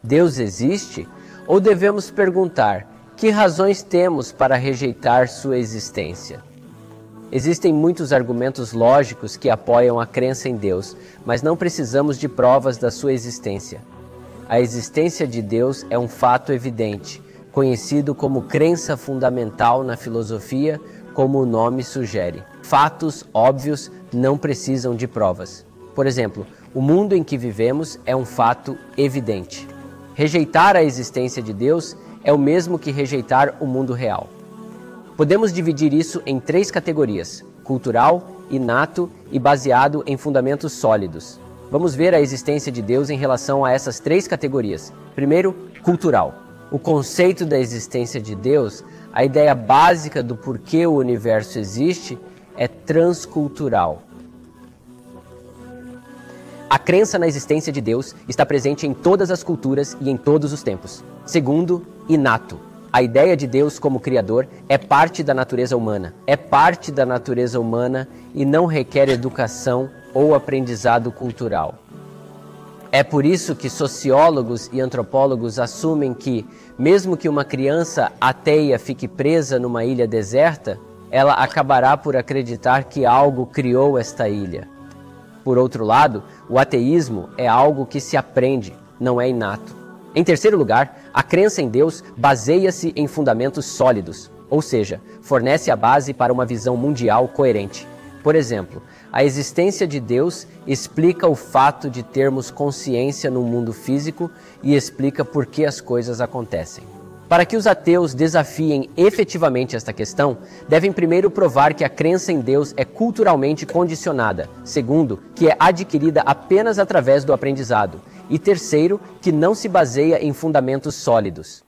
Deus existe? Ou devemos perguntar, que razões temos para rejeitar sua existência? Existem muitos argumentos lógicos que apoiam a crença em Deus, mas não precisamos de provas da sua existência. A existência de Deus é um fato evidente, conhecido como crença fundamental na filosofia, como o nome sugere. Fatos óbvios não precisam de provas. Por exemplo, o mundo em que vivemos é um fato evidente. Rejeitar a existência de Deus é o mesmo que rejeitar o mundo real. Podemos dividir isso em 3 categorias: cultural, inato e baseado em fundamentos sólidos. Vamos ver a existência de Deus em relação a essas 3 categorias. Primeiro, cultural. O conceito da existência de Deus, a ideia básica do porquê o universo existe, é transcultural. A crença na existência de Deus está presente em todas as culturas e em todos os tempos. Segundo, inato. A ideia de Deus como Criador é parte da natureza humana. É parte da natureza humana e não requer educação ou aprendizado cultural. É por isso que sociólogos e antropólogos assumem que, mesmo que uma criança ateia fique presa numa ilha deserta, ela acabará por acreditar que algo criou esta ilha. Por outro lado, o ateísmo é algo que se aprende, não é inato. Em terceiro lugar, a crença em Deus baseia-se em fundamentos sólidos, ou seja, fornece a base para uma visão mundial coerente. Por exemplo, a existência de Deus explica o fato de termos consciência no mundo físico e explica por que as coisas acontecem. Para que os ateus desafiem efetivamente esta questão, devem primeiro provar que a crença em Deus é culturalmente condicionada, segundo, que é adquirida apenas através do aprendizado, e terceiro, que não se baseia em fundamentos sólidos.